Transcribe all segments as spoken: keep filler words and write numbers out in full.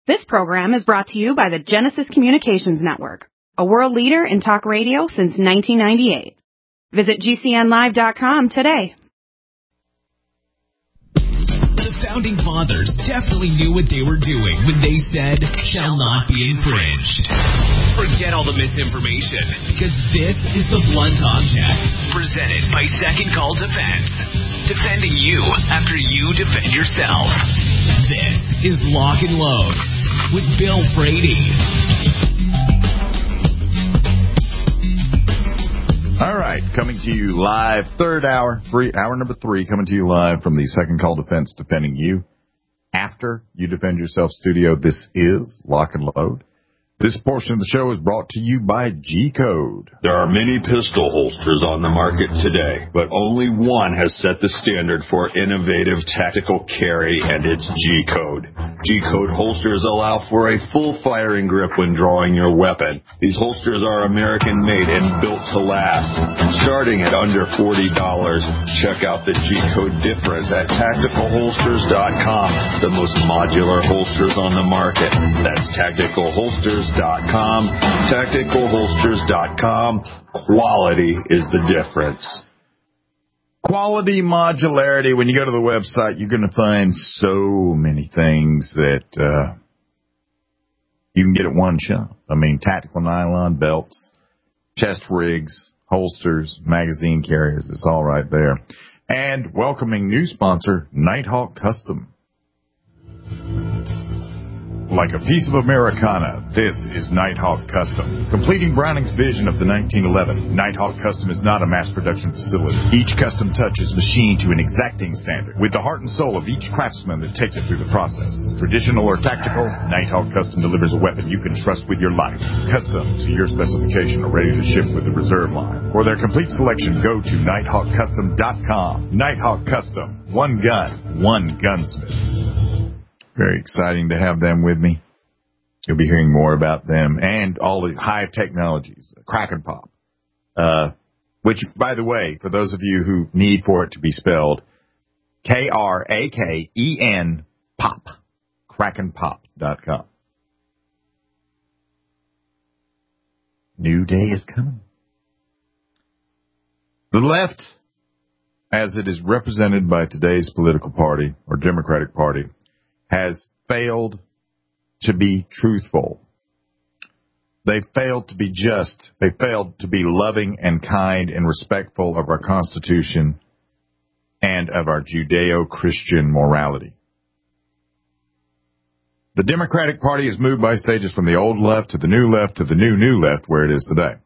This program is brought to you by the Genesis Communications Network, a world leader in talk radio since nineteen ninety-eight. Visit G C N live dot com today. The Founding Fathers definitely knew what they were doing when they said, shall not be infringed. Forget all the misinformation, because this is the Blunt Object, presented by Second Call Defense. Defending you after you defend yourself. This is Lock and Load with Bill Frady. All right, coming to you live, third hour, three, hour number three, coming to you live from the Second Call Defense, defending you after you defend yourself studio. This is Lock and Load. This portion of the show is brought to you by G-Code. There are many pistol holsters on the market today, but only one has set the standard for innovative tactical carry, and it's G-Code. G-Code holsters allow for a full firing grip when drawing your weapon. These holsters are American-made and built to last. Starting at under forty dollars, check out the G-Code difference at tactical holsters dot com, the most modular holsters on the market. That's tactical holsters dot com. tactical holsters dot com. Quality is the difference. Quality modularity. When you go to the website, you're going to find so many things that uh, you can get at one shop. I mean, tactical nylon belts, chest rigs, holsters, magazine carriers. It's all right there. And welcoming new sponsor, Nighthawk Custom. Like a piece of Americana, this is Nighthawk Custom. Completing Browning's vision of the nineteen eleven, Nighthawk Custom is not a mass production facility. Each custom touch is machined to an exacting standard, with the heart and soul of each craftsman that takes it through the process. Traditional or tactical, Nighthawk Custom delivers a weapon you can trust with your life. Custom to your specification or ready to ship with the reserve line. For their complete selection, go to nighthawk custom dot com. Nighthawk Custom. One gun, one gunsmith. Very exciting to have them with me. You'll be hearing more about them and all the high technologies, Kraken Pop, uh, which, by the way, for those of you who need for it to be spelled, K R A K E N Pop, kraken pop dot com. New day is coming. The left, as it is represented by today's political party or Democratic Party, has failed to be truthful. They failed to be just. They failed to be loving and kind and respectful of our Constitution and of our Judeo-Christian morality. The Democratic Party has moved by stages from the old left to the new left to the new new left where it is today.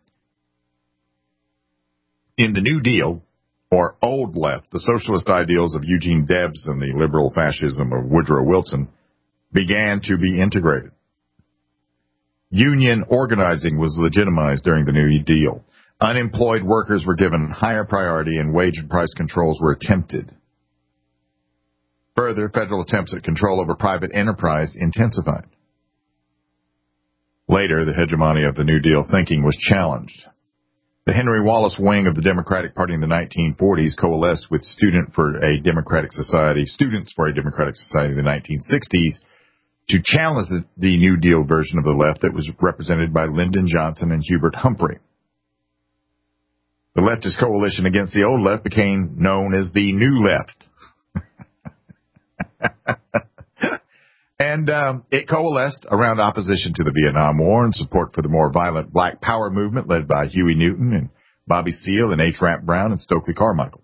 In the New Deal, or old left, the socialist ideals of Eugene Debs and the liberal fascism of Woodrow Wilson began to be integrated. Union organizing was legitimized during the New Deal. Unemployed workers were given higher priority and wage and price controls were attempted. Further, federal attempts at control over private enterprise intensified. Later, the hegemony of the New Deal thinking was challenged. The Henry Wallace wing of the Democratic Party in the nineteen forties coalesced with Student for a Democratic Society, Students for a Democratic Society in the nineteen sixties to challenge the, the New Deal version of the left that was represented by Lyndon Johnson and Hubert Humphrey. The leftist coalition against the old left became known as the New Left. And um, it coalesced around opposition to the Vietnam War and support for the more violent Black Power movement led by Huey Newton and Bobby Seale and H. Rap Brown and Stokely Carmichael.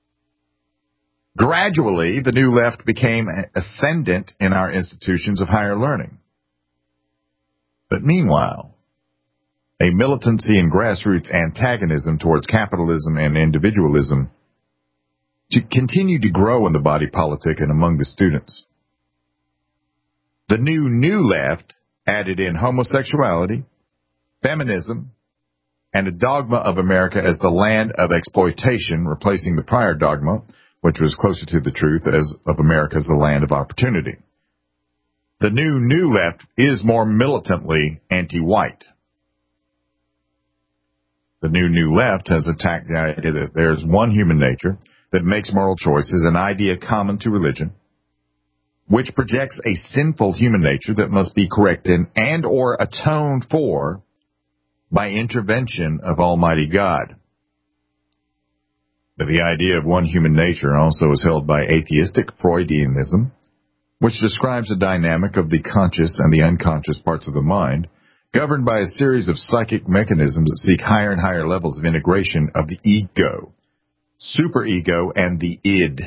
Gradually, the New Left became ascendant in our institutions of higher learning. But meanwhile, a militancy and grassroots antagonism towards capitalism and individualism to continue to grow in the body politic and among the students. The new New Left added in homosexuality, feminism, and a dogma of America as the land of exploitation, replacing the prior dogma, which was closer to the truth, as of America as the land of opportunity. The new New Left is more militantly anti-white. The new New Left has attacked the idea that there's one human nature that makes moral choices, an idea common to religion, which projects a sinful human nature that must be corrected and or atoned for by intervention of Almighty God. But the idea of one human nature also is held by atheistic Freudianism, which describes the dynamic of the conscious and the unconscious parts of the mind, governed by a series of psychic mechanisms that seek higher and higher levels of integration of the ego, superego, and the id.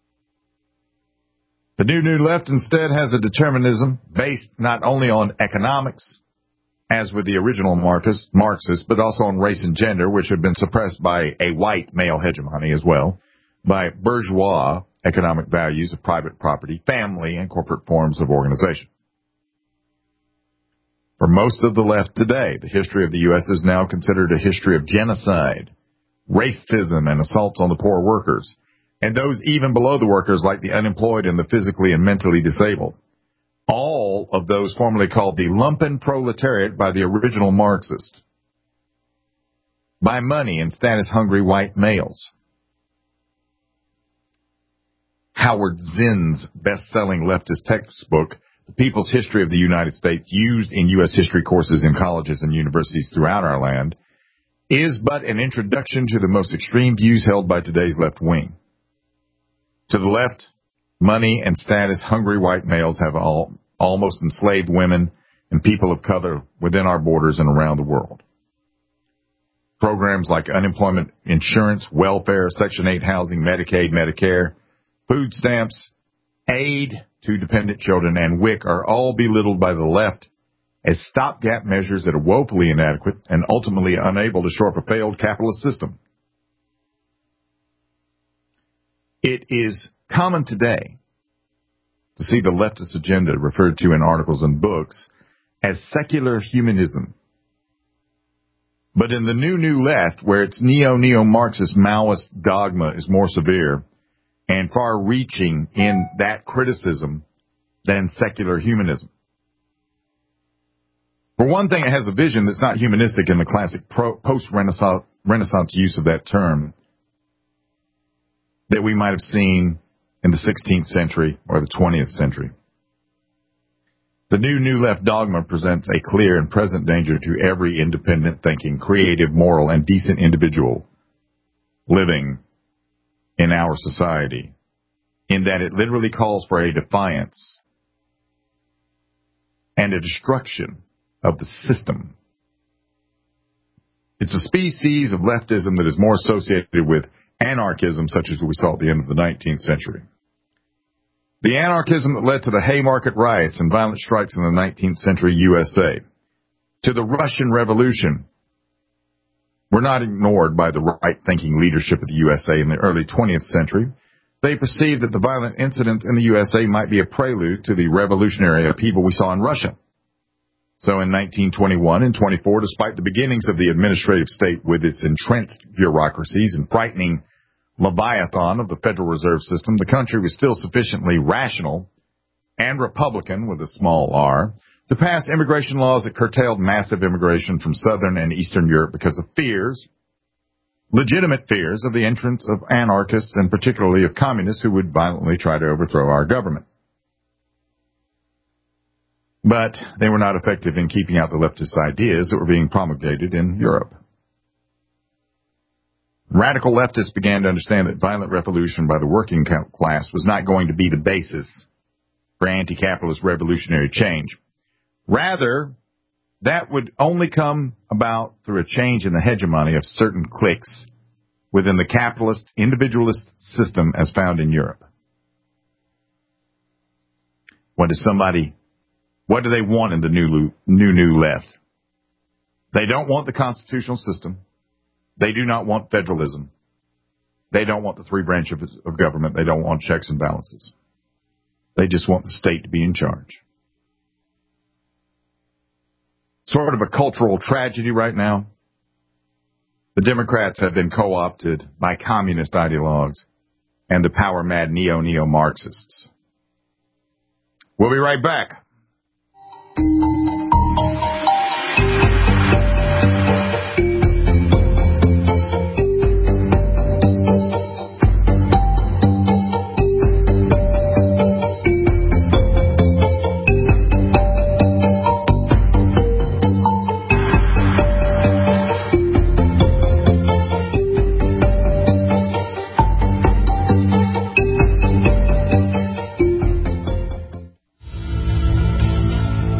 The New New Left instead has a determinism based not only on economics, as with the original Marxists, but also on race and gender, which have been suppressed by a white male hegemony as well, by bourgeois economic values of private property, family, and corporate forms of organization. For most of the left today, the history of the U S is now considered a history of genocide, racism, and assaults on the poor workers, and those even below the workers like the unemployed and the physically and mentally disabled. All of those formerly called the lumpen proletariat by the original Marxists, by money and status-hungry white males. Howard Zinn's best-selling leftist textbook, The People's History of the United States, used in U S history courses in colleges and universities throughout our land, is but an introduction to the most extreme views held by today's left wing. To the left, money and status-hungry white males have all, almost enslaved women and people of color within our borders and around the world. Programs like unemployment insurance, welfare, Section eight housing, Medicaid, Medicare, food stamps, aid to dependent children, and W I C are all belittled by the left as stopgap measures that are woefully inadequate and ultimately unable to shore up a failed capitalist system. It is common today to see the leftist agenda referred to in articles and books as secular humanism. But in the new, new left, where its neo-neo-Marxist Maoist dogma is more severe and far-reaching in that criticism than secular humanism. For one thing, it has a vision that's not humanistic in the classic pro- post-Renaissance Renaissance use of that term that we might have seen in the sixteenth century or the twentieth century. The new New Left dogma presents a clear and present danger to every independent thinking, creative, moral, and decent individual living in our society, in that it literally calls for a defiance and a destruction of the system. It's a species of leftism that is more associated with anarchism, such as we saw at the end of the nineteenth century. The anarchism that led to the Haymarket riots and violent strikes in the nineteenth century U S A, to the Russian Revolution, were not ignored by the right-thinking leadership of the U S A in the early twentieth century. They perceived that the violent incidents in the U S A might be a prelude to the revolutionary upheaval we saw in Russia. So in nineteen twenty-one and twenty-four, despite the beginnings of the administrative state with its entrenched bureaucracies and frightening leviathan of the Federal Reserve System, the country was still sufficiently rational and Republican, with a small r, to pass immigration laws that curtailed massive immigration from Southern and Eastern Europe because of fears, legitimate fears, of the entrance of anarchists and particularly of communists who would violently try to overthrow our government. But they were not effective in keeping out the leftist ideas that were being promulgated in Europe. Radical leftists began to understand that violent revolution by the working class was not going to be the basis for anti-capitalist revolutionary change. Rather, that would only come about through a change in the hegemony of certain cliques within the capitalist, individualist system as found in Europe. What does somebody, what do they want in the new, new, new left? They don't want the constitutional system. They do not want federalism. They don't want the three branches of government. They don't want checks and balances. They just want the state to be in charge. Sort of a cultural tragedy right now. The Democrats have been co-opted by communist ideologues and the power-mad neo-neo-Marxists. We'll be right back.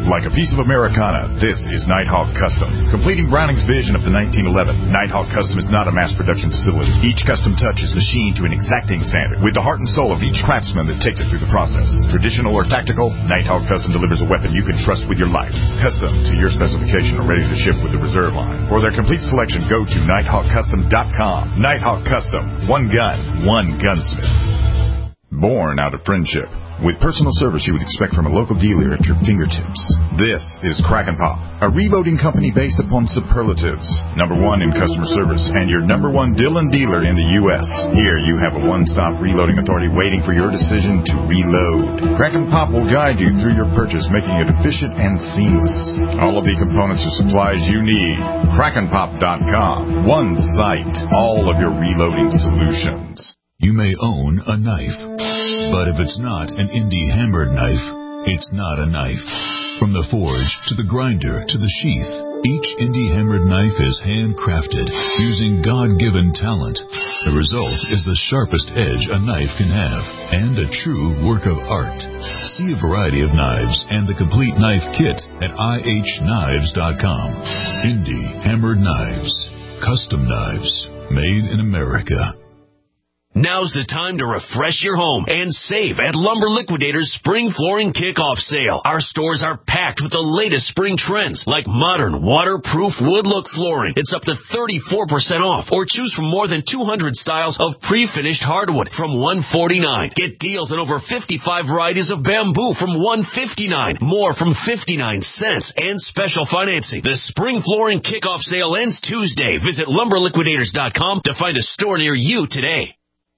Like a piece of Americana, this is Nighthawk Custom. Completing Browning's vision of the nineteen eleven, Nighthawk Custom is not a mass production facility. Each custom touch is machined to an exacting standard, with the heart and soul of each craftsman that takes it through the process. Traditional or tactical, Nighthawk Custom delivers a weapon you can trust with your life. Custom to your specification or ready to ship with the reserve line. For their complete selection, go to nighthawk custom dot com. Nighthawk Custom. One gun, one gunsmith. Born out of friendship. With personal service you would expect from a local dealer at your fingertips. This is Kraken Pop, a reloading company based upon superlatives. Number one in customer service and your number one Dillon dealer in the U S Here you have a one-stop reloading authority waiting for your decision to reload. Kraken Pop will guide you through your purchase, making it efficient and seamless. All of the components or supplies you need. kraken pop dot com. One site. All of your reloading solutions. You may own a knife, but if it's not an indie hammered knife, it's not a knife. From the forge to the grinder to the sheath, each indie hammered knife is handcrafted using God-given talent. The result is the sharpest edge a knife can have and a true work of art. See a variety of knives and the complete knife kit at i h knives dot com. Indie hammered knives, custom knives made in America. Now's the time to refresh your home and save at Lumber Liquidators Spring Flooring Kickoff Sale. Our stores are packed with the latest spring trends like modern, waterproof wood look flooring. It's up to thirty-four percent off, or choose from more than two hundred styles of pre-finished hardwood from one hundred forty-nine dollars. Get deals on over fifty-five varieties of bamboo from one hundred fifty-nine dollars, more from fifty-nine cents, and special financing. The Spring Flooring Kickoff Sale ends Tuesday. Visit lumber liquidators dot com to find a store near you today.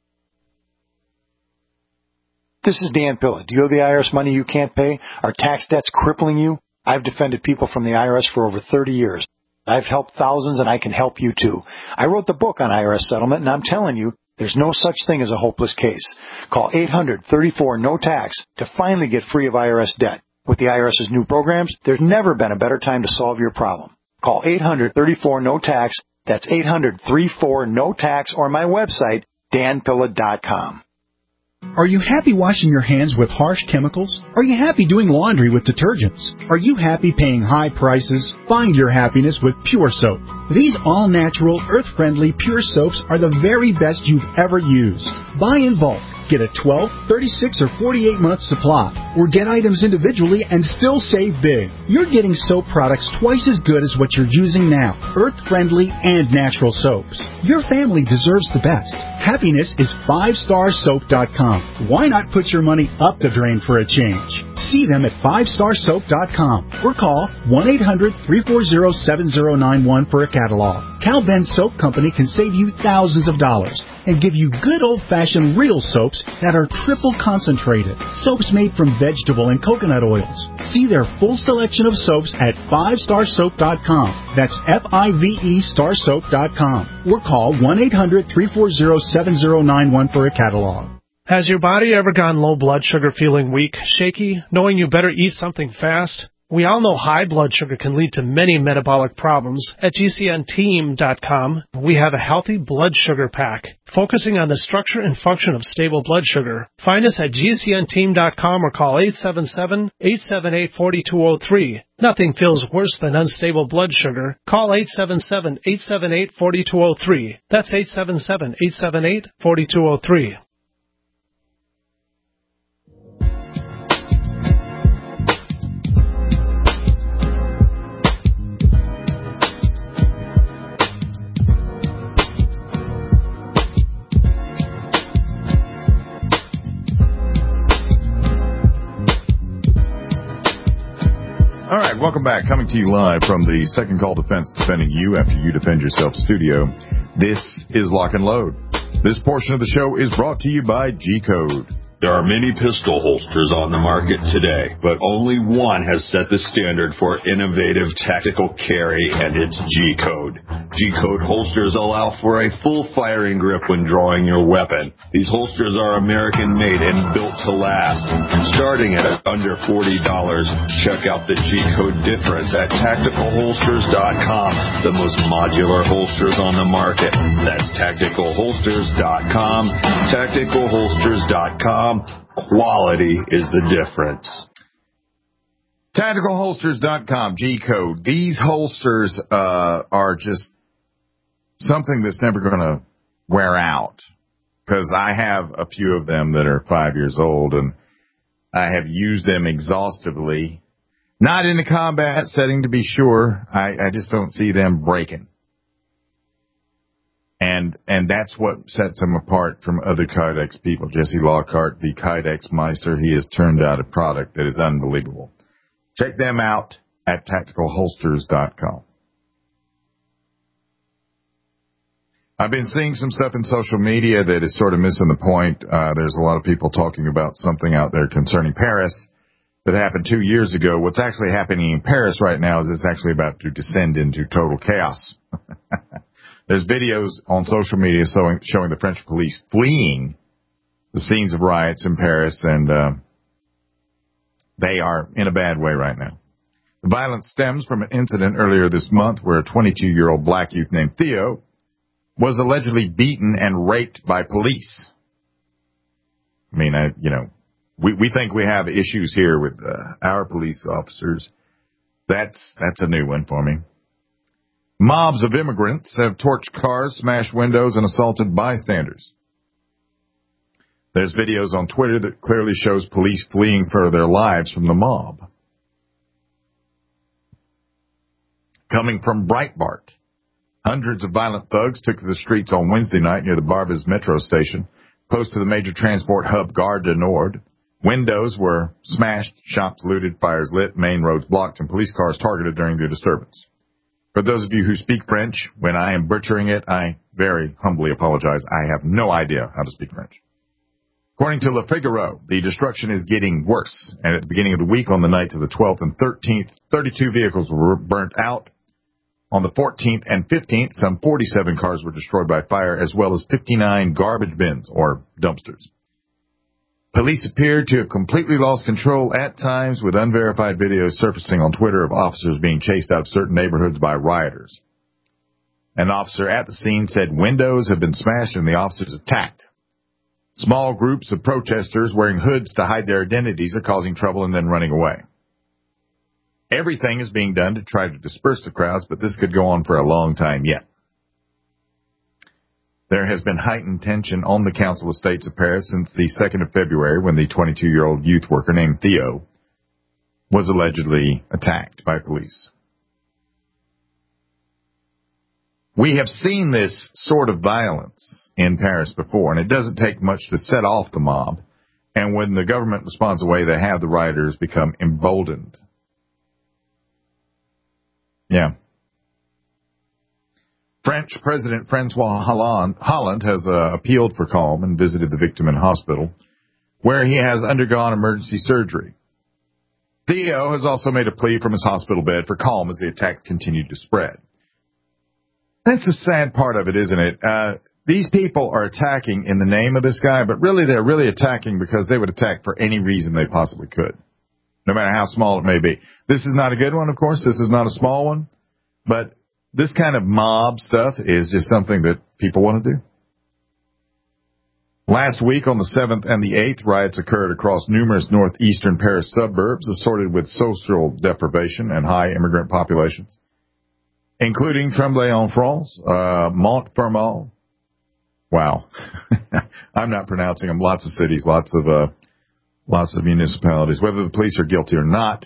This is Dan Pilla. Do you owe the I R S money you can't pay? Are tax debts crippling you? I've defended people from the I R S for over thirty years. I've helped thousands, and I can help you too. I wrote the book on I R S settlement, and I'm telling you, there's no such thing as a hopeless case. Call eight hundred, thirty-four, no tax to finally get free of I R S debt. With the IRS's new programs, there's never been a better time to solve your problem. Call eight hundred, thirty-four, no tax. That's eight hundred, thirty-four, no tax, or my website, dan pilla dot com. Are you happy washing your hands with harsh chemicals? Are you happy doing laundry with detergents? Are you happy paying high prices? Find your happiness with Pure Soap. These all-natural, earth-friendly Pure Soaps are the very best you've ever used. Buy in bulk. Get a twelve, thirty-six, or forty-eight month supply, or get items individually and still save big. You're getting soap products twice as good as what you're using now, earth-friendly and natural soaps. Your family deserves the best. Happiness is five star soap dot com. Why not put your money up the drain for a change? See them at five star soap dot com or call one eight hundred, three four zero, seven zero nine one for a catalog. Cal Ben Soap Company can save you thousands of dollars and give you good old-fashioned real soaps that are triple concentrated. Soaps made from vegetable and coconut oils. See their full selection of soaps at five star soap dot com. That's F I V E star soap dot com. Or call one eight hundred, three four zero, seven zero nine one for a catalog. Has your body ever gone low blood sugar, feeling weak, shaky, knowing you better eat something fast? We all know high blood sugar can lead to many metabolic problems. At G C N team dot com, we have a healthy blood sugar pack, focusing on the structure and function of stable blood sugar. Find us at G C N team dot com or call eight seven seven, eight seven eight, four two zero three. Nothing feels worse than unstable blood sugar. Call eight seven seven, eight seven eight, four two zero three. That's eight seven seven, eight seven eight, four two zero three. All right, welcome back. Coming to you live from the Second Call Defense, defending you after you defend yourself studio. This is Lock and Load. This portion of the show is brought to you by G-Code. There are many pistol holsters on the market today, but only one has set the standard for innovative tactical carry, and it's G-Code. G-Code holsters allow for a full firing grip when drawing your weapon. These holsters are American-made and built to last. Starting at under forty dollars, check out the G-Code difference at tactical holsters dot com, the most modular holsters on the market. That's tactical holsters dot com, tactical holsters dot com. Quality is the difference. Tactical Holsters dot com, G-code. These holsters uh, are just something that's never going to wear out, because I have a few of them that are five years old, and I have used them exhaustively. Not in a combat setting, to be sure. I, I just don't see them breaking. And and that's what sets them apart from other Kydex people. Jesse Lockhart, the Kydex Meister, he has turned out a product that is unbelievable. Check them out at Tactical Holsters dot com. I've been seeing some stuff in social media that is sort of missing the point. Uh, there's a lot of people talking about something out there concerning Paris that happened two years ago. What's actually happening in Paris right now is it's actually about to descend into total chaos. There's videos on social media showing, showing the French police fleeing the scenes of riots in Paris, and uh, they are in a bad way right now. The violence stems from an incident earlier this month where a twenty-two-year-old black youth named Theo was allegedly beaten and raped by police. I mean, I, you know, we, we think we have issues here with uh, our police officers. That's, that's a new one for me. Mobs of immigrants have torched cars, smashed windows, and assaulted bystanders. There's videos on Twitter that clearly shows police fleeing for their lives from the mob. Coming from Breitbart, hundreds of violent thugs took to the streets on Wednesday night near the Barbès metro station, close to the major transport hub Gare du Nord. Windows were smashed, shops looted, fires lit, main roads blocked, and police cars targeted during the disturbance. For those of you who speak French, when I am butchering it, I very humbly apologize. I have no idea how to speak French. According to Le Figaro, the destruction is getting worse, and at the beginning of the week, on the nights of the twelfth and thirteenth, thirty-two vehicles were burnt out. On the fourteenth and fifteenth, some forty-seven cars were destroyed by fire, as well as fifty-nine garbage bins, or dumpsters. Police appeared to have completely lost control at times, with unverified videos surfacing on Twitter of officers being chased out of certain neighborhoods by rioters. An officer at the scene said windows have been smashed and the officers attacked. Small groups of protesters wearing hoods to hide their identities are causing trouble and then running away. Everything is being done to try to disperse the crowds, but this could go on for a long time yet. There has been heightened tension on the Council of States of Paris since the second of February, when the twenty-two-year-old youth worker named Theo was allegedly attacked by police. We have seen this sort of violence in Paris before, and it doesn't take much to set off the mob. And when the government responds away, they have the rioters become emboldened. Yeah. French President Francois Hollande, Hollande has uh, appealed for calm and visited the victim in hospital, where he has undergone emergency surgery. Theo has also made a plea from his hospital bed for calm as the attacks continued to spread. That's the sad part of it, isn't it? Uh, these people are attacking in the name of this guy, but really they're really attacking because they would attack for any reason they possibly could, no matter how small it may be. This is not a good one, of course. This is not a small one, but this kind of mob stuff is just something that people want to do. Last week, on the seventh and the eighth, riots occurred across numerous northeastern Paris suburbs assorted with social deprivation and high immigrant populations, including Tremblay-en-France, uh, Montfermeil. Wow. I'm not pronouncing them. Lots of cities, lots of, uh, lots of municipalities. Whether the police are guilty or not,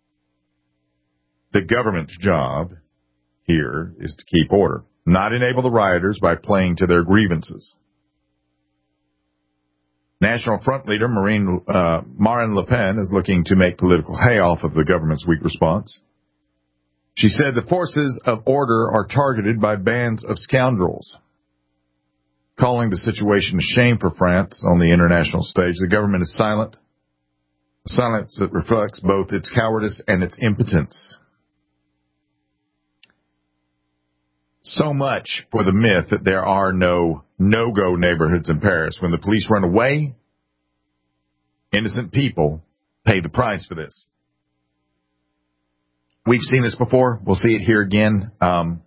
the government's job here is to keep order, not enable the rioters by playing to their grievances. National Front leader Marine, uh, Marine Le Pen is looking to make political hay off of the government's weak response. She said the forces of order are targeted by bands of scoundrels. Calling the situation a shame for France on the international stage, the government is silent, a silence that reflects both its cowardice and its impotence. So much for the myth that there are no no-go neighborhoods in Paris. When the police run away, innocent people pay the price for this. We've seen this before. We'll see it here again. Um,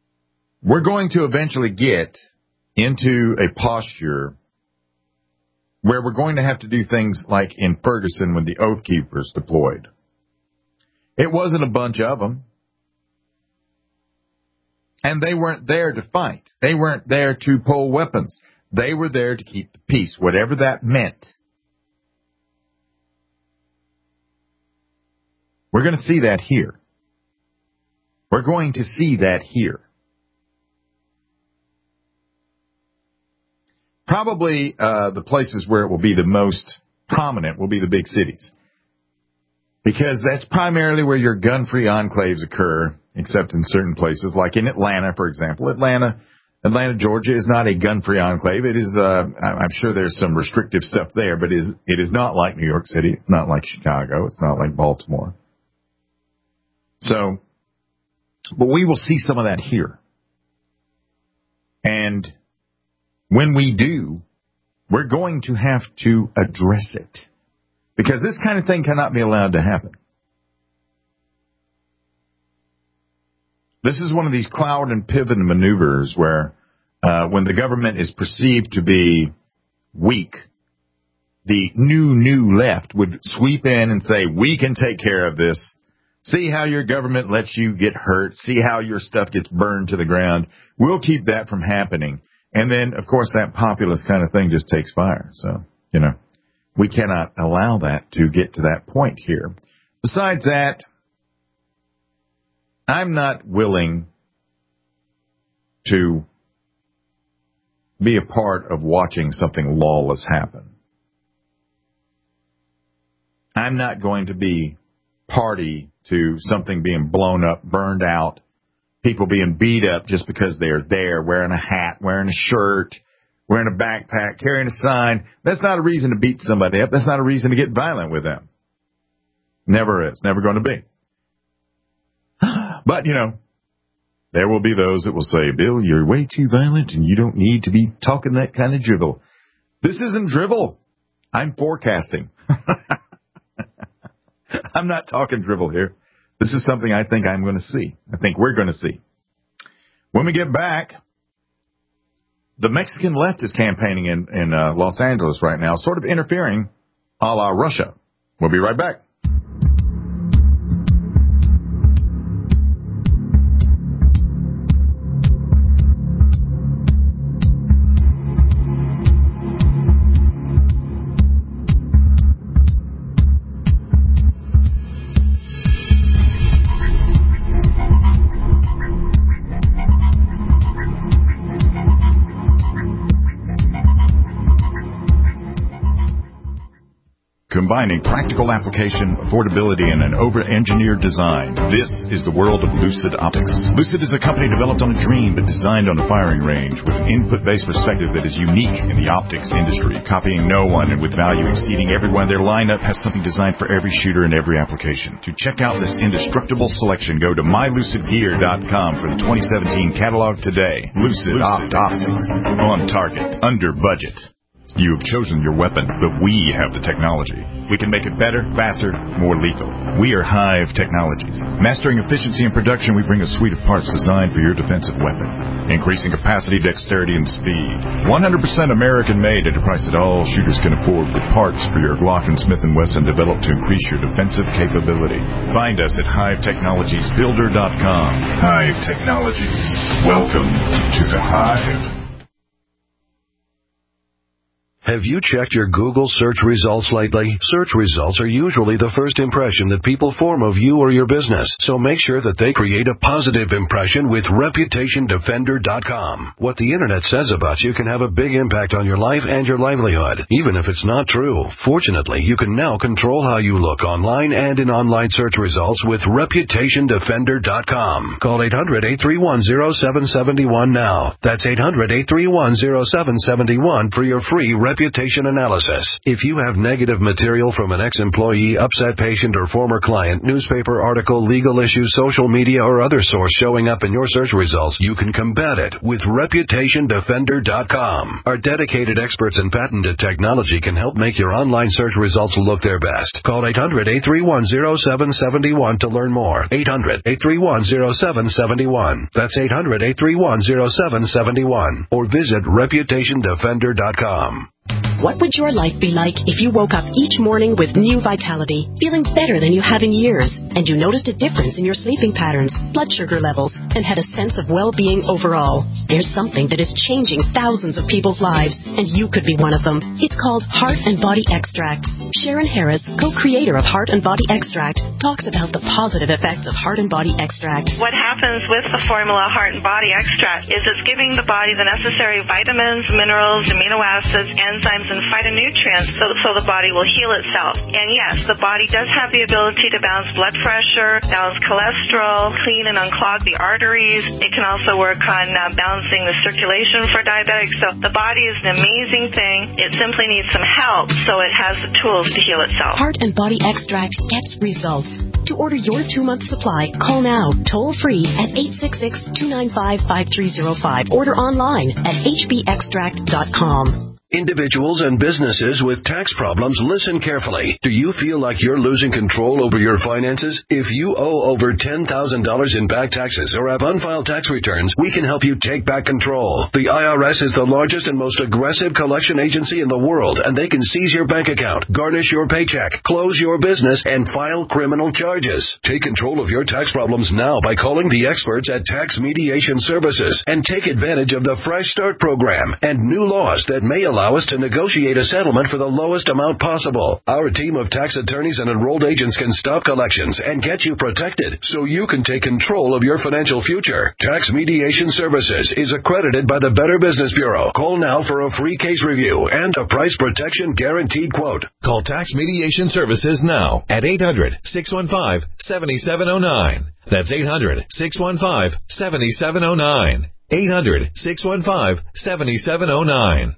we're going to eventually get into a posture where we're going to have to do things like in Ferguson when the Oath Keepers deployed. It wasn't a bunch of them. And they weren't there to fight. They weren't there to pull weapons. They were there to keep the peace, whatever that meant. We're going to see that here. We're going to see that here. Probably uh, the places where it will be the most prominent will be the big cities. Because that's primarily where your gun-free enclaves occur, except in certain places, like in Atlanta, for example. Atlanta, Atlanta, Georgia is not a gun-free enclave. It is, uh, I'm sure there's some restrictive stuff there, but it is, it is not like New York City. It's not like Chicago. It's not like Baltimore. So, but we will see some of that here. And when we do, we're going to have to address it. Because this kind of thing cannot be allowed to happen. This is one of these cloud and pivot maneuvers where uh, when the government is perceived to be weak, the new, new left would sweep in and say, we can take care of this. See how your government lets you get hurt. See how your stuff gets burned to the ground. We'll keep that from happening. And then, of course, that populist kind of thing just takes fire. So, you know. We cannot allow that to get to that point here. Besides that, I'm not willing to be a part of watching something lawless happen. I'm not going to be party to something being blown up, burned out, people being beat up just because they're there, wearing a hat, wearing a shirt, wearing a backpack, carrying a sign. That's not a reason to beat somebody up. That's not a reason to get violent with them. Never is. Never going to be. But, you know, there will be those that will say, Bill, you're way too violent and you don't need to be talking that kind of drivel. This isn't drivel. I'm forecasting. I'm not talking drivel here. This is something I think I'm going to see. I think we're going to see. When we get back, the Mexican left is campaigning in, in uh, Los Angeles right now, sort of interfering a la Russia. We'll be right back. Combining practical application, affordability, and an over-engineered design. This is the world of Lucid Optics. Lucid is a company developed on a dream but designed on a firing range with an input-based perspective that is unique in the optics industry, copying no one and with value exceeding everyone. Their lineup has something designed for every shooter and every application. To check out this indestructible selection, go to my lucid gear dot com for the twenty seventeen catalog today. Lucid, Lucid Optics. On target. Under budget. You have chosen your weapon, but we have the technology. We can make it better, faster, more lethal. We are Hive Technologies. Mastering efficiency and production, we bring a suite of parts designed for your defensive weapon. Increasing capacity, dexterity, and speed. one hundred percent American-made at a price that all shooters can afford, with parts for your Glock and Smith and Wesson developed to increase your defensive capability. Find us at hive technologies builder dot com. Hive Technologies. Welcome to the Hive. Have you checked your Google search results lately? Search results are usually the first impression that people form of you or your business, so make sure that they create a positive impression with reputation defender dot com. What the internet says about you can have a big impact on your life and your livelihood, even if it's not true. Fortunately, you can now control how you look online and in online search results with reputation defender dot com. Call eight hundred, eight three one, zero seven seven one now. That's eight hundred, eight three one, zero seven seven one for your free reputation analysis. If you have negative material from an ex-employee, upset patient, or former client, newspaper article, legal issue, social media, or other source showing up in your search results, you can combat it with reputation defender dot com. Our dedicated experts in patented technology can help make your online search results look their best. Call eight hundred, eight three one, zero seven seven one to learn more. eight hundred, eight three one, zero seven seven one. That's eight hundred, eight three one, zero seven seven one. Or visit reputation defender dot com. What would your life be like if you woke up each morning with new vitality, feeling better than you have in years, and you noticed a difference in your sleeping patterns, blood sugar levels, and had a sense of well-being overall? There's something that is changing thousands of people's lives, and you could be one of them. It's called Heart and Body Extract. Sharon Harris, co-creator of Heart and Body Extract, talks about the positive effects of Heart and Body Extract. What happens with the formula Heart and Body Extract is it's giving the body the necessary vitamins, minerals, amino acids, enzymes, and phytonutrients so, so the body will heal itself. And yes, the body does have the ability to balance blood pressure, balance cholesterol, clean and unclog the arteries. It can also work on uh, balancing the circulation for diabetics. So the body is an amazing thing. It simply needs some help so it has the tools to heal itself. Heart and Body Extract gets results. To order your two-month supply, call now, toll-free at eight six six, two nine five, five three zero five. Order online at h b extract dot com. Individuals and businesses with tax problems, listen carefully. Do you feel like you're losing control over your finances? If you owe over ten thousand dollars in back taxes or have unfiled tax returns, we can help you take back control. The I R S is the largest and most aggressive collection agency in the world, and they can seize your bank account, garnish your paycheck, close your business, and file criminal charges. Take control of your tax problems now by calling the experts at Tax Mediation Services and take advantage of the Fresh Start program and new laws that may allow Allow us to negotiate a settlement for the lowest amount possible. Our team of tax attorneys and enrolled agents can stop collections and get you protected so you can take control of your financial future. Tax Mediation Services is accredited by the Better Business Bureau. Call now for a free case review and a price protection guaranteed quote. Call Tax Mediation Services now at eight hundred, six one five, seven seven zero nine. That's eight hundred, six one five, seven seven zero nine. eight hundred, six one five, seven seven zero nine.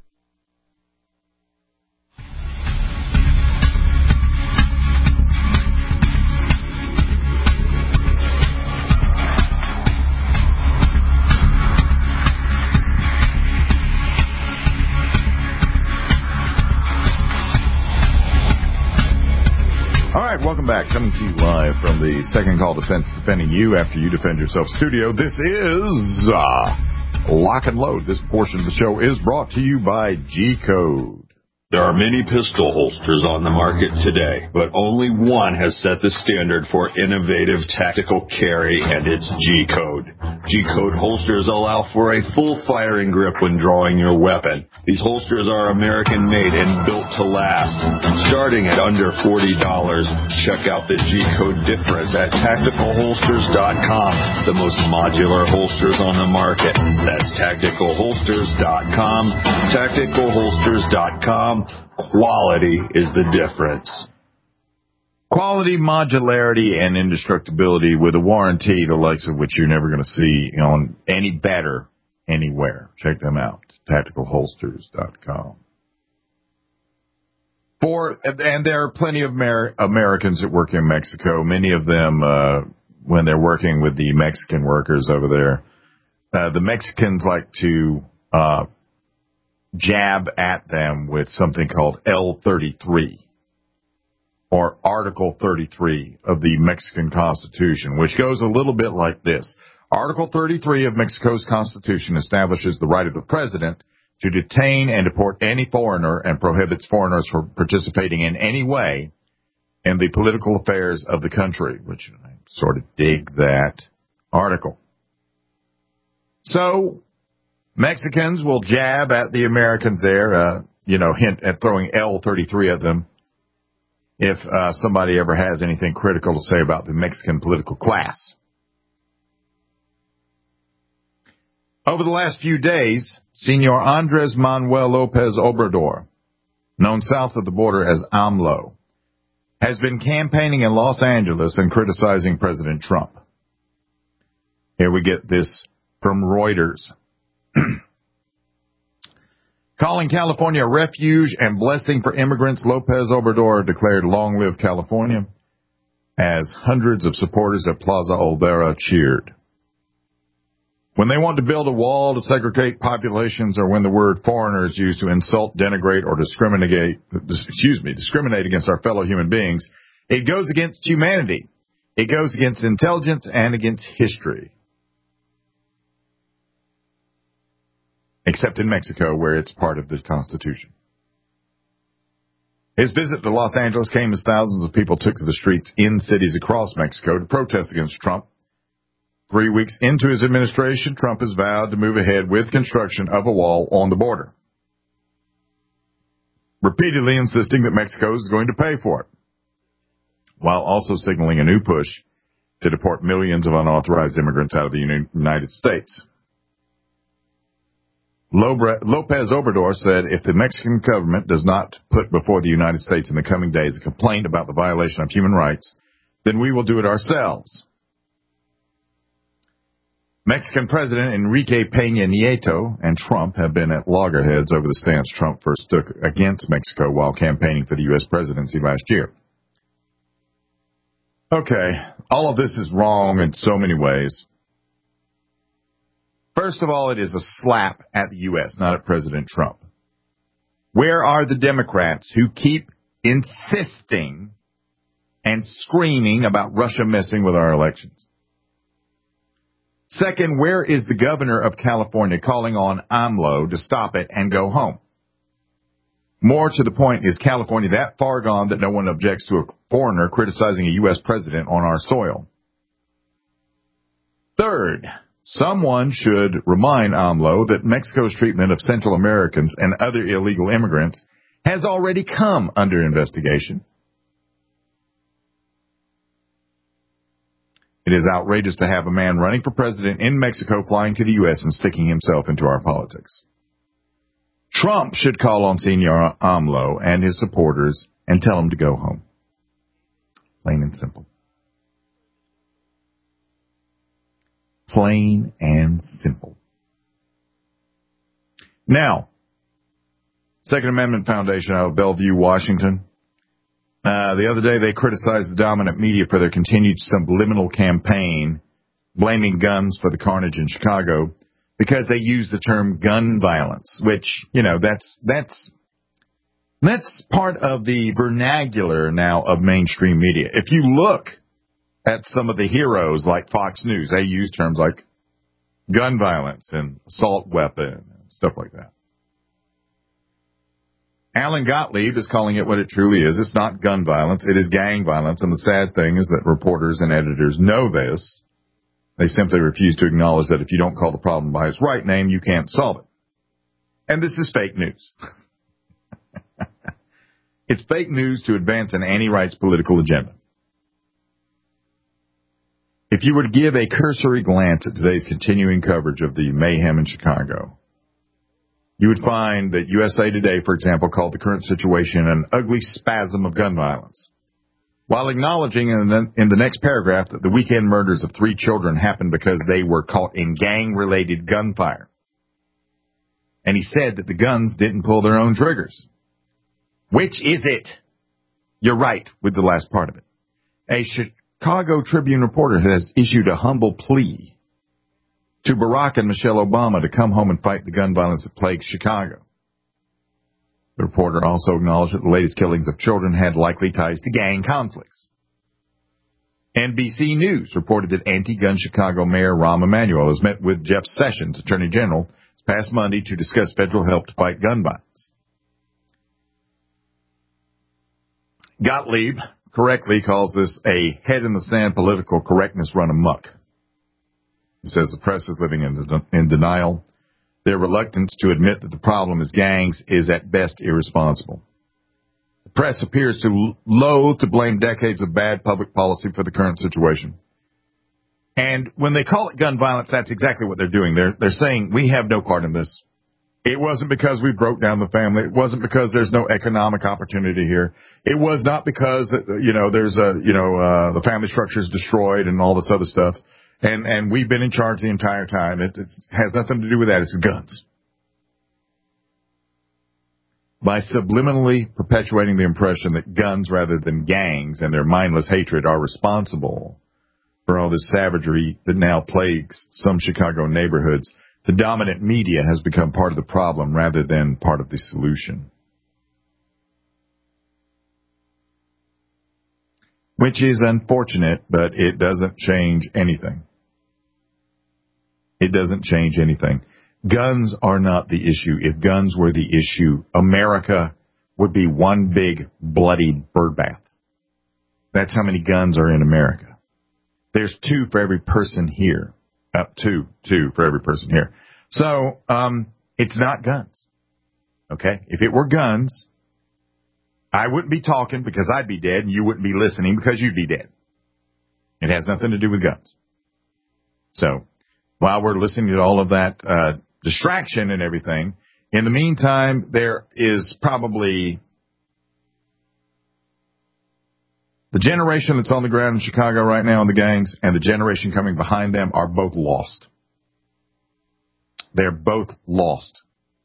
All right, welcome back. Coming to you live from the Second Call Defense, defending you after you defend yourself studio. This is uh, Lock and Load. This portion of the show is brought to you by G-Code. There are many pistol holsters on the market today, but only one has set the standard for innovative tactical carry, and it's G-Code. G-Code holsters allow for a full firing grip when drawing your weapon. These holsters are American-made and built to last. Starting at under forty dollars, check out the G-Code difference at tactical holsters dot com, the most modular holsters on the market. That's tactical holsters dot com, tactical holsters dot com. Quality is the difference. Quality, modularity, and indestructibility with a warranty, the likes of which you're never going to see on any better anywhere. Check them out, tactical holsters dot com. For, and there are plenty of Amer- Americans that work in Mexico. Many of them, uh, when they're working with the Mexican workers over there, uh, the Mexicans like to uh, jab at them with something called L thirty-three. Or Article thirty-three of the Mexican Constitution, which goes a little bit like this. Article thirty-three of Mexico's Constitution establishes the right of the president to detain and deport any foreigner and prohibits foreigners from participating in any way in the political affairs of the country, which I sort of dig that article. So Mexicans will jab at the Americans there, uh, you know, hint at throwing L thirty-three at them. If uh, somebody ever has anything critical to say about the Mexican political class. Over the last few days, Senor Andres Manuel Lopez Obrador, known south of the border as AMLO, has been campaigning in Los Angeles and criticizing President Trump. Here we get this from Reuters. Calling California a refuge and blessing for immigrants, Lopez Obrador declared long live California as hundreds of supporters at Plaza Olvera cheered. When they want to build a wall to segregate populations or when the word foreigner is used to insult, denigrate, or discriminate, excuse me, discriminate against our fellow human beings, it goes against humanity. It goes against intelligence and against history. Except in Mexico, where it's part of the Constitution. His visit to Los Angeles came as thousands of people took to the streets in cities across Mexico to protest against Trump. Three weeks into his administration, Trump has vowed to move ahead with construction of a wall on the border, repeatedly insisting that Mexico is going to pay for it, while also signaling a new push to deport millions of unauthorized immigrants out of the United States. Lopez Obrador said if the Mexican government does not put before the United States in the coming days a complaint about the violation of human rights, then we will do it ourselves. Mexican President Enrique Peña Nieto and Trump have been at loggerheads over the stance Trump first took against Mexico while campaigning for the U S presidency last year. Okay, all of this is wrong in so many ways. First of all, it is a slap at the U S, not at President Trump. Where are the Democrats who keep insisting and screaming about Russia messing with our elections? Second, where is the governor of California calling on AMLO to stop it and go home? More to the point, is California that far gone that no one objects to a foreigner criticizing a U S president on our soil? Third, someone should remind AMLO that Mexico's treatment of Central Americans and other illegal immigrants has already come under investigation. It is outrageous to have a man running for president in Mexico flying to the U S and sticking himself into our politics. Trump should call on Senor AMLO and his supporters and tell him to go home. Plain and simple. Plain and simple. Now, Second Amendment Foundation out of Bellevue, Washington. Uh, the other day they criticized the dominant media for their continued subliminal campaign blaming guns for the carnage in Chicago because they use the term gun violence, which, you know, that's, that's, that's part of the vernacular now of mainstream media. If you look at some of the heroes like Fox News, they use terms like gun violence and assault weapon and stuff like that. Alan Gottlieb is calling it what it truly is. It's not gun violence. It is gang violence. And the sad thing is that reporters and editors know this. They simply refuse to acknowledge that if you don't call the problem by its right name, you can't solve it. And this is fake news. It's fake news to advance an anti-rights political agenda. If you were to give a cursory glance at today's continuing coverage of the mayhem in Chicago, you would find that U S A Today, for example, called the current situation an ugly spasm of gun violence, while acknowledging in the, in the next paragraph that the weekend murders of three children happened because they were caught in gang-related gunfire. And he said that the guns didn't pull their own triggers. Which is it? You're right with the last part of it. A Chicago Tribune reporter has issued a humble plea to Barack and Michelle Obama to come home and fight the gun violence that plagues Chicago. The reporter also acknowledged that the latest killings of children had likely ties to gang conflicts. N B C News reported that anti-gun Chicago Mayor Rahm Emanuel has met with Jeff Sessions, Attorney General, this past Monday to discuss federal help to fight gun violence. Gottlieb correctly calls this a head-in-the-sand political correctness run amok. He says the press is living in, in denial. Their reluctance to admit that the problem is gangs is at best irresponsible. The press appears to loathe to blame decades of bad public policy for the current situation. And when they call it gun violence, that's exactly what they're doing. They're, they're saying we have no part in this. It wasn't because we broke down the family. It wasn't because there's no economic opportunity here. It was not because, you know, there's a, you know, uh, the family structure is destroyed and all this other stuff. And, and we've been in charge the entire time. It, it has nothing to do with that. It's guns. By subliminally perpetuating the impression that guns rather than gangs and their mindless hatred are responsible for all this savagery that now plagues some Chicago neighborhoods, the dominant media has become part of the problem rather than part of the solution. Which is unfortunate, but it doesn't change anything. It doesn't change anything. Guns are not the issue. If guns were the issue, America would be one big bloody birdbath. That's how many guns are in America. There's two for every person here. Up two, two for every person here. So, um, it's not guns. Okay? If it were guns, I wouldn't be talking because I'd be dead, and you wouldn't be listening because you'd be dead. It has nothing to do with guns. So, while we're listening to all of that uh, distraction and everything, in the meantime, there is probably the generation that's on the ground in Chicago right now in the gangs and the generation coming behind them are both lost. They're both lost.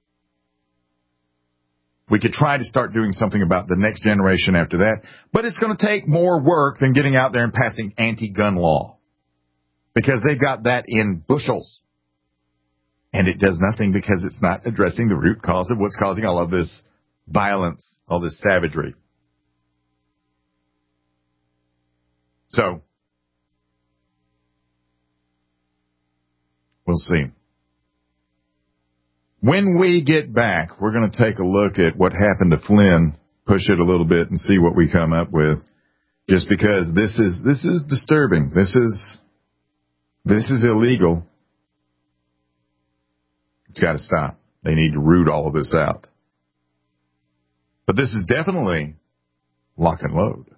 We could try to start doing something about the next generation after that, but it's going to take more work than getting out there and passing anti-gun law because they've got that in bushels. And it does nothing because it's not addressing the root cause of what's causing all of this violence, all this savagery. So, we'll see. When we get back, we're going to take a look at what happened to Flynn, push it a little bit and see what we come up with. Just because this is, this is disturbing. This is, this is illegal. It's got to stop. They need to root all of this out. But this is definitely lock and load.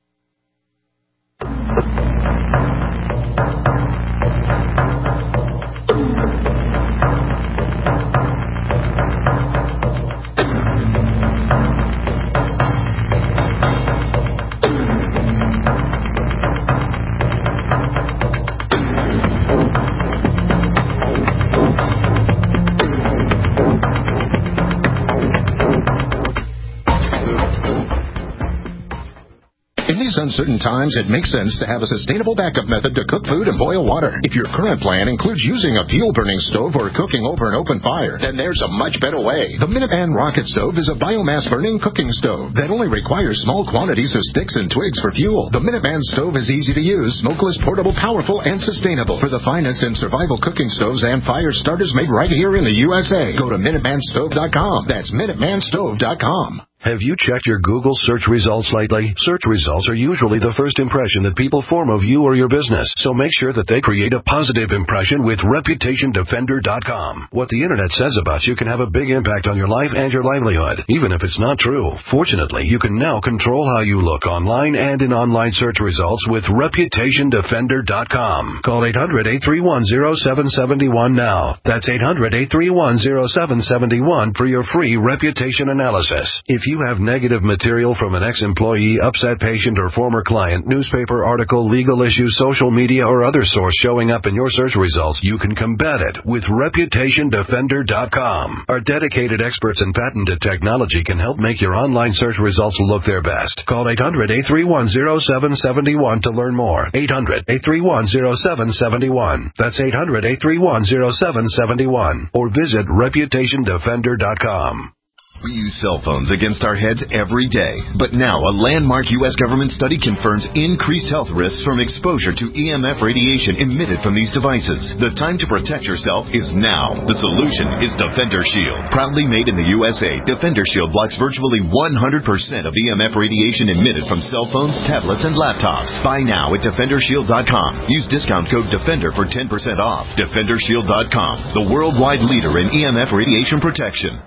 Uncertain times, it makes sense to have a sustainable backup method to cook food and boil water. If your current plan includes using a fuel-burning stove or cooking over an open fire, then there's a much better way. The Minuteman Rocket Stove is a biomass-burning cooking stove that only requires small quantities of sticks and twigs for fuel. The Minuteman Stove is easy to use, smokeless, portable, powerful, and sustainable. For the finest in survival cooking stoves and fire starters made right here in the U S A, go to Minuteman Stove dot com. That's Minuteman Stove dot com. Have you checked your Google search results lately? Search results are usually the first impression that people form of you or your business, so make sure that they create a positive impression with Reputation Defender dot com. What the Internet says about you can have a big impact on your life and your livelihood, even if it's not true. Fortunately, you can now control how you look online and in online search results with Reputation Defender dot com. Call eight hundred, eight three one, zero seven seven one now. That's eight hundred, eight three one, zero seven seven one for your free reputation analysis. If you have negative material from an ex-employee, upset patient, or former client, newspaper article, legal issue, social media, or other source showing up in your search results, you can combat it with Reputation Defender dot com. Our dedicated experts in patented technology can help make your online search results look their best. Call eight hundred, eight three one, zero seven seven one to learn more. eight hundred, eight three one, zero seven seven one. That's eight hundred, eight three one, zero seven seven one. Or visit Reputation Defender dot com. We use cell phones against our heads every day, but now a landmark U S government study confirms increased health risks from exposure to E M F radiation emitted from these devices. The time to protect yourself is now. The solution is Defender Shield. Proudly made in the U S A, Defender Shield blocks virtually one hundred percent of E M F radiation emitted from cell phones, tablets, and laptops. Buy now at Defender Shield dot com. Use discount code DEFENDER for ten percent off. Defender Shield dot com, the worldwide leader in E M F radiation protection.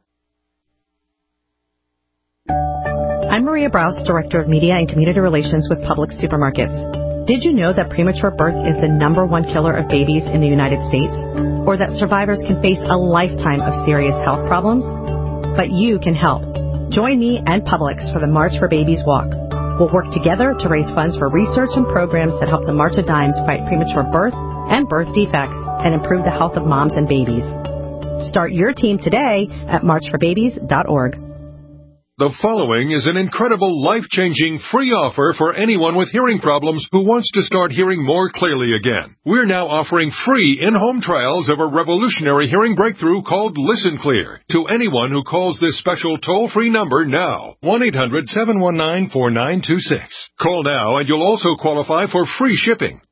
I'm Maria Brous, Director of Media and Community Relations with Publix Supermarkets. Did you know that premature birth is the number one killer of babies in the United States? Or that survivors can face a lifetime of serious health problems? But you can help. Join me and Publix for the March for Babies Walk. We'll work together to raise funds for research and programs that help the March of Dimes fight premature birth and birth defects and improve the health of moms and babies. Start your team today at march for babies dot org. The following is an incredible, life-changing free offer for anyone with hearing problems who wants to start hearing more clearly again. We're now offering free in-home trials of a revolutionary hearing breakthrough called Listen Clear to anyone who calls this special toll-free number now, one eight hundred, seven one nine, four nine two six. Call now and you'll also qualify for free shipping.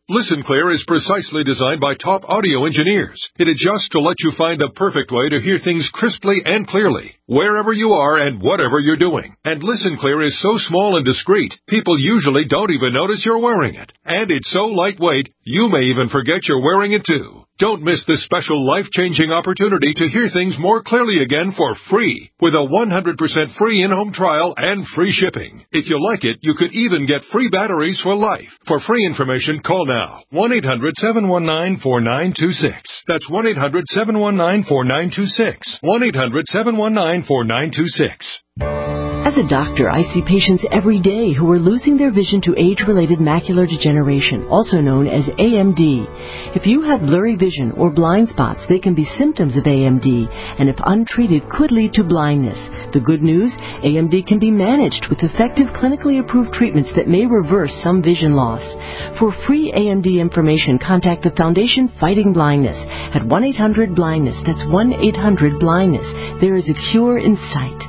Listen Clear is precisely designed by top audio engineers. It adjusts to let you find the perfect way to hear things crisply and clearly, wherever you are and whatever you're doing. And Listen Clear is so small and discreet, people usually don't even notice you're wearing it. And it's so lightweight, you may even forget you're wearing it too. Don't miss this special life-changing opportunity to hear things more clearly again for free, with a one hundred percent free in-home trial and free shipping. If you like it, you could even get free batteries for life. For free information, call now. one eight hundred seven one nine four nine two six. That's one eight hundred seven one nine four nine two six. one eight hundred seven one nine four nine two six. As a doctor, I see patients every day who are losing their vision to age-related macular degeneration, also known as A M D. If you have blurry vision or blind spots, they can be symptoms of A M D, and if untreated, could lead to blindness. The good news, A M D can be managed with effective clinically approved treatments that may reverse some vision loss. For free A M D information, contact the Foundation Fighting Blindness at one eight hundred blindness. That's one eight hundred blindness. There is a cure in sight.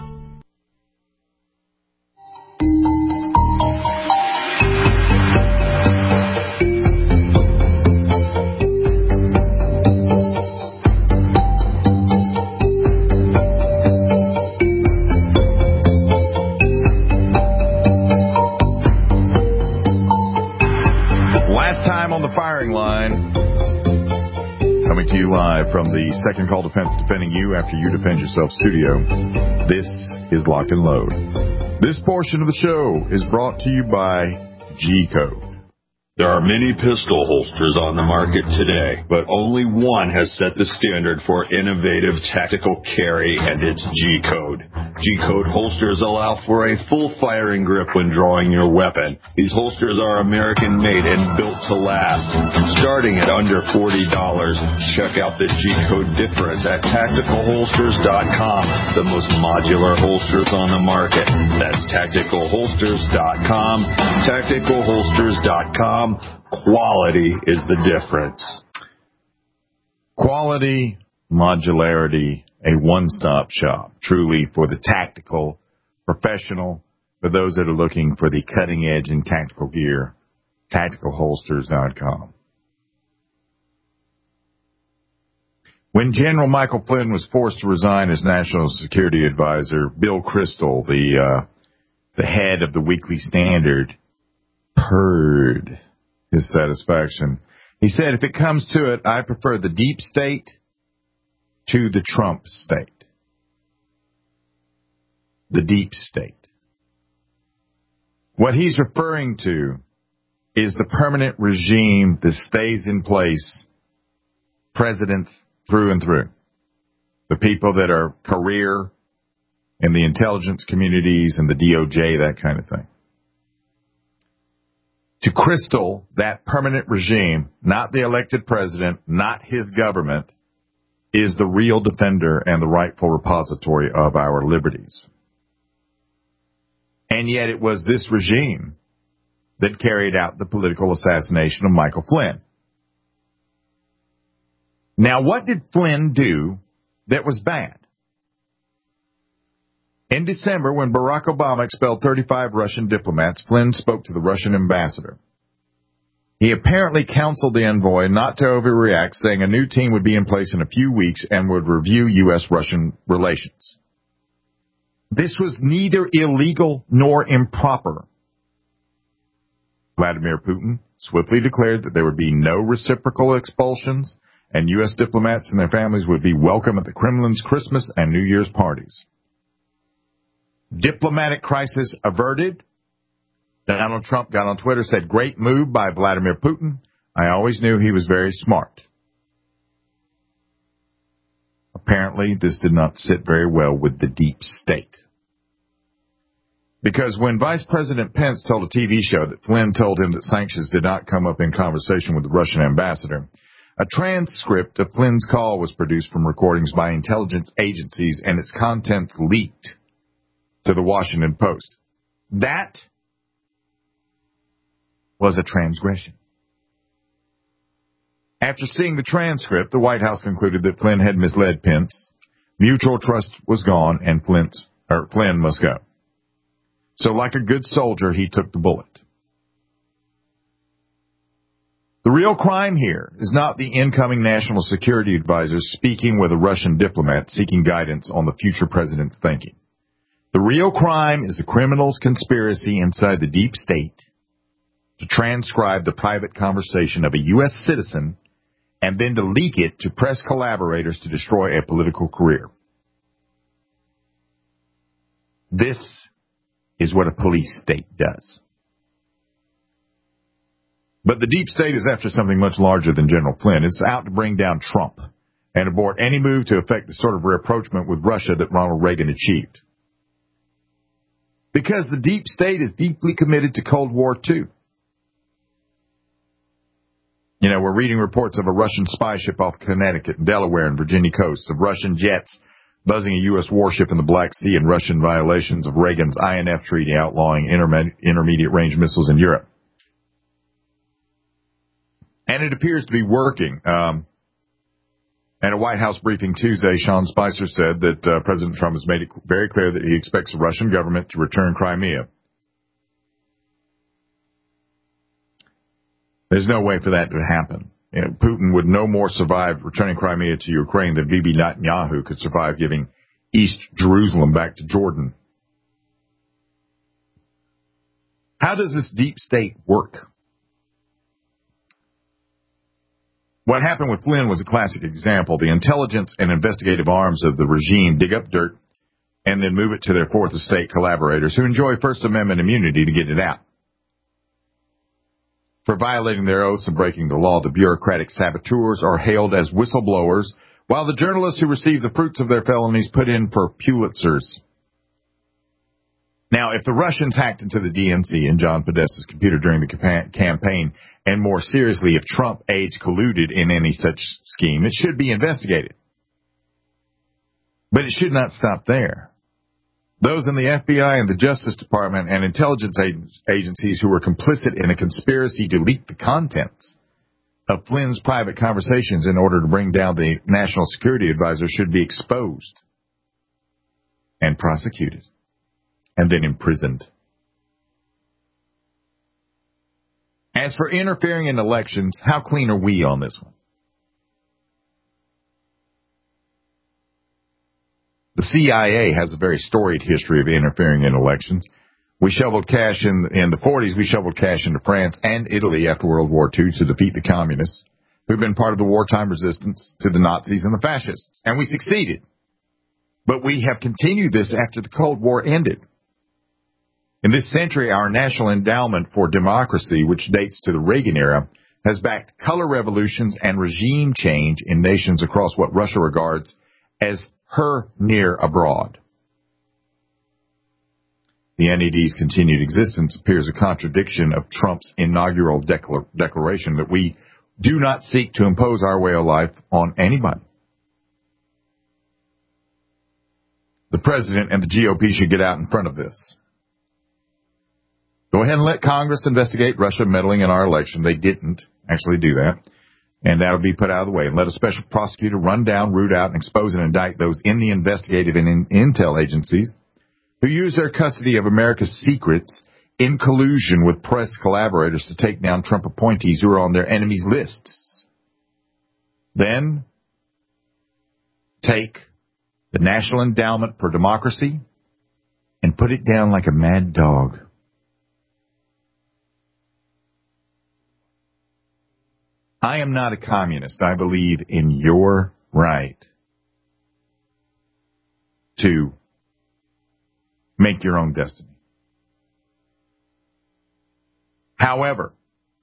Last time on the firing line, coming to you live from the Second Call Defense Defending You After You Defend Yourself studio. This is Lock and Load. This portion of the show is brought to you by G-Code. There are many pistol holsters on the market today, but only one has set the standard for innovative tactical carry, and it's G-Code. G-Code holsters allow for a full firing grip when drawing your weapon. These holsters are American-made and built to last. Starting at under forty dollars, check out the G-Code difference at tactical holsters dot com, the most modular holsters on the market. That's tactical holsters dot com, tactical holsters dot com. Quality is the difference. Quality, modularity, a one-stop shop, truly for the tactical professional, for those that are looking for the cutting edge in tactical gear, tactical holsters dot com. When General Michael Flynn was forced to resign as National Security Advisor, Bill Kristol, the uh, the head of the Weekly Standard, purred his satisfaction. He said, if it comes to it, I prefer the deep state to the Trump state. The deep state. What he's referring to is the permanent regime that stays in place, presidents through and through. The people that are career in the intelligence communities and the D O J, that kind of thing. To Kristol, that permanent regime, not the elected president, not his government, is the real defender and the rightful repository of our liberties. And yet it was this regime that carried out the political assassination of Michael Flynn. Now, what did Flynn do that was bad? In December, when Barack Obama expelled thirty-five Russian diplomats, Flynn spoke to the Russian ambassador. He apparently counseled the envoy not to overreact, saying a new team would be in place in a few weeks and would review U S Russian relations. This was neither illegal nor improper. Vladimir Putin swiftly declared that there would be no reciprocal expulsions, and U S diplomats and their families would be welcome at the Kremlin's Christmas and New Year's parties. Diplomatic crisis averted. Donald Trump got on Twitter, said, great move by Vladimir Putin. I always knew he was very smart. Apparently, this did not sit very well with the deep state. Because when Vice President Pence told a T V show that Flynn told him that sanctions did not come up in conversation with the Russian ambassador, a transcript of Flynn's call was produced from recordings by intelligence agencies and its contents leaked to the Washington Post. That was a transgression. After seeing the transcript, the White House concluded that Flynn had misled Pence. Mutual trust was gone, and Flint's, or Flynn must go. So like a good soldier, he took the bullet. The real crime here is not the incoming national security advisor speaking with a Russian diplomat seeking guidance on the future president's thinking. The real crime is the criminal's conspiracy inside the deep state to transcribe the private conversation of a U S citizen and then to leak it to press collaborators to destroy a political career. This is what a police state does. But the deep state is after something much larger than General Flynn. It's out to bring down Trump and abort any move to effect the sort of rapprochement with Russia that Ronald Reagan achieved. Because the deep state is deeply committed to Cold War two. You know, we're reading reports of a Russian spy ship off Connecticut and Delaware and Virginia coasts, of Russian jets buzzing a U S warship in the Black Sea, and Russian violations of Reagan's I N F treaty outlawing interme- intermediate-range missiles in Europe. And it appears to be working. Um, at a White House briefing Tuesday, Sean Spicer said that uh, President Trump has made it very clear that he expects the Russian government to return Crimea. There's no way for that to happen. You know, Putin would no more survive returning Crimea to Ukraine than Bibi Netanyahu could survive giving East Jerusalem back to Jordan. How does this deep state work? What happened with Flynn was a classic example. The intelligence and investigative arms of the regime dig up dirt and then move it to their fourth estate collaborators who enjoy First Amendment immunity to get it out. For violating their oaths and breaking the law, the bureaucratic saboteurs are hailed as whistleblowers, while the journalists who receive the fruits of their felonies put in for Pulitzers. Now, if the Russians hacked into the D N C and John Podesta's computer during the campaign, and more seriously, if Trump aides colluded in any such scheme, it should be investigated. But it should not stop there. Those in the F B I and the Justice Department and intelligence agencies who were complicit in a conspiracy to leak the contents of Flynn's private conversations in order to bring down the National Security Advisor should be exposed and prosecuted and then imprisoned. As for interfering in elections, how clean are we on this one? The C I A has a very storied history of interfering in elections. We shoveled cash in, in the forties. We shoveled cash into France and Italy after World War Two to defeat the communists who've been part of the wartime resistance to the Nazis and the fascists. And we succeeded. But we have continued this after the Cold War ended. In this century, our National Endowment for Democracy, which dates to the Reagan era, has backed color revolutions and regime change in nations across what Russia regards as her near abroad. The N E D's continued existence appears a contradiction of Trump's inaugural declar- declaration that we do not seek to impose our way of life on anybody. The president and the G O P should get out in front of this. Go ahead and let Congress investigate Russia meddling in our election. They didn't actually do that. And that would be put out of the way. And let a special prosecutor run down, root out, and expose and indict those in the investigative and in intel agencies who use their custody of America's secrets in collusion with press collaborators to take down Trump appointees who are on their enemies' lists. Then take the National Endowment for Democracy and put it down like a mad dog. I am not a communist. I believe in your right to make your own destiny. However,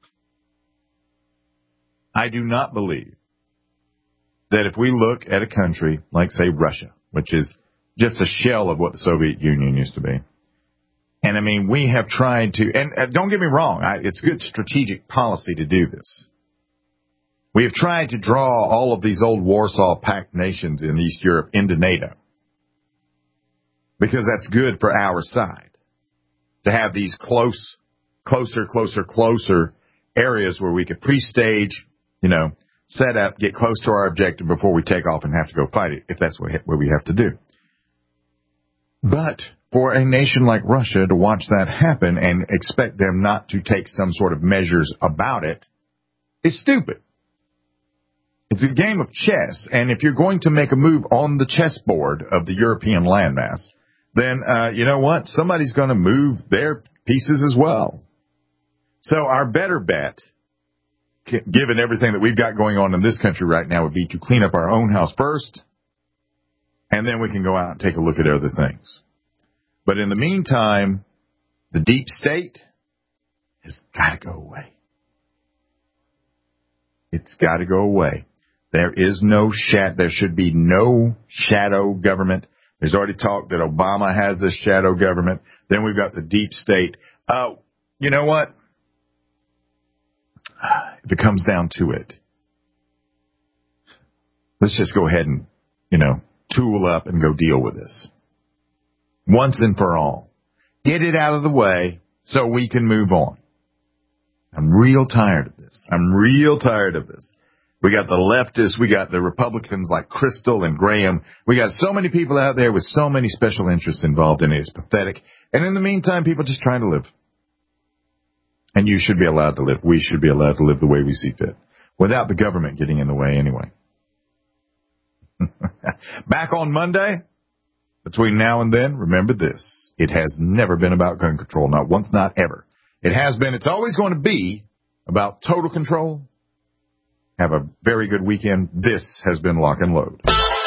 I do not believe that if we look at a country like, say, Russia, which is just a shell of what the Soviet Union used to be, and I mean, we have tried to, and uh, don't get me wrong, I, it's good strategic policy to do this. We have tried to draw all of these old Warsaw Pact nations in East Europe into NATO because that's good for our side, to have these close, closer, closer, closer areas where we could pre-stage, you know, set up, get close to our objective before we take off and have to go fight it, if that's what we have to do. But for a nation like Russia to watch that happen and expect them not to take some sort of measures about it is stupid. It's a game of chess, and if you're going to make a move on the chessboard of the European landmass, then uh, you know what? Somebody's going to move their pieces as well. So our better bet, given everything that we've got going on in this country right now, would be to clean up our own house first, and then we can go out and take a look at other things. But in the meantime, the deep state has got to go away. It's got to go away. There is no shat. There should be no shadow government. There's already talk that Obama has this shadow government. Then we've got the deep state. Uh, you know what? If it comes down to it, let's just go ahead and, you know, tool up and go deal with this. Once and for all. Get it out of the way so we can move on. I'm real tired of this. I'm real tired of this. We got the leftists. We got the Republicans like Crystal and Graham. We got so many people out there with so many special interests involved in it. It's pathetic. And in the meantime, people just trying to live. And you should be allowed to live. We should be allowed to live the way we see fit, without the government getting in the way anyway. Back on Monday. Between now and then, remember this. It has never been about gun control. Not once, not ever. It has been. It's always going to be about total control. Have a very good weekend. This has been Lock and Load.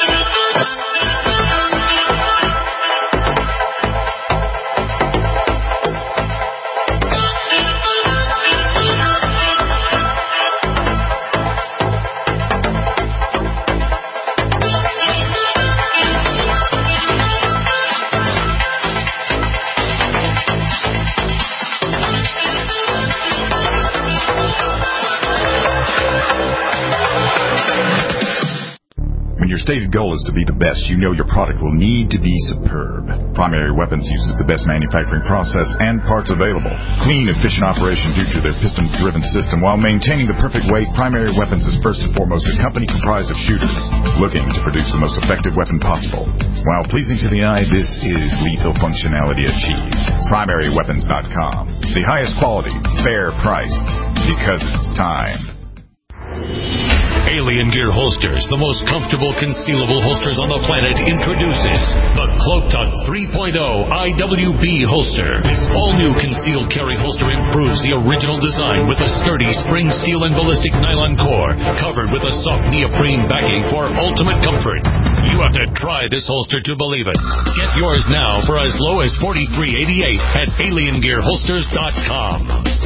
Your stated goal is to be the best. You know your product will need to be superb. Primary Weapons uses the best manufacturing process and parts available. Clean, efficient operation due to their piston-driven system. While maintaining the perfect weight, Primary Weapons is first and foremost a company comprised of shooters looking to produce the most effective weapon possible. While pleasing to the eye, this is lethal functionality achieved. Primary Weapons dot com. The highest quality, fair priced, because it's time. Alien Gear Holsters, the most comfortable concealable holsters on the planet, introduces the Cloak Tuck three point oh I W B holster. This all-new concealed carry holster improves the original design with a sturdy spring steel and ballistic nylon core, covered with a soft neoprene backing for ultimate comfort. You have to try this holster to believe it. Get yours now for as low as forty-three eighty-eight at alien gear holsters dot com.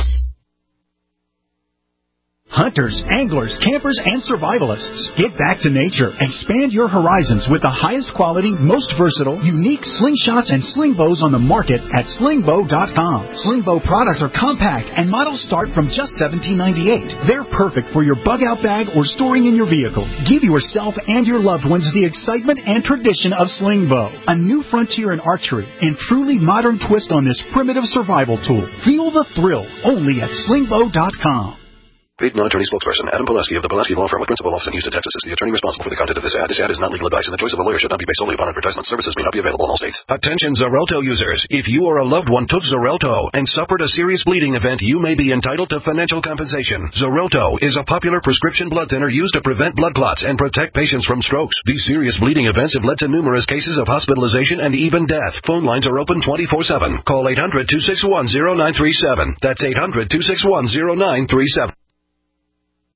Hunters, anglers, campers, and survivalists. Get back to nature. Expand your horizons with the highest quality, most versatile, unique slingshots and sling bows on the market at sling bow dot com. Sling bow products are compact and models start from just seventeen ninety-eight. They're perfect for your bug-out bag or storing in your vehicle. Give yourself and your loved ones the excitement and tradition of sling bow. A new frontier in archery and truly modern twist on this primitive survival tool. Feel the thrill only at sling bow dot com. Paid non-attorney spokesperson Adam Pulaski of the Pulaski Law Firm with principal office in Houston, Texas is the attorney responsible for the content of this ad. This ad is not legal advice, and the choice of a lawyer should not be based solely upon advertisement. Services may not be available in all states. Attention Xarelto users. If you or a loved one took Xarelto and suffered a serious bleeding event, you may be entitled to financial compensation. Xarelto is a popular prescription blood thinner used to prevent blood clots and protect patients from strokes. These serious bleeding events have led to numerous cases of hospitalization and even death. Phone lines are open twenty-four seven. Call eight hundred two six one zero nine three seven. That's eight hundred two six one zero nine three seven.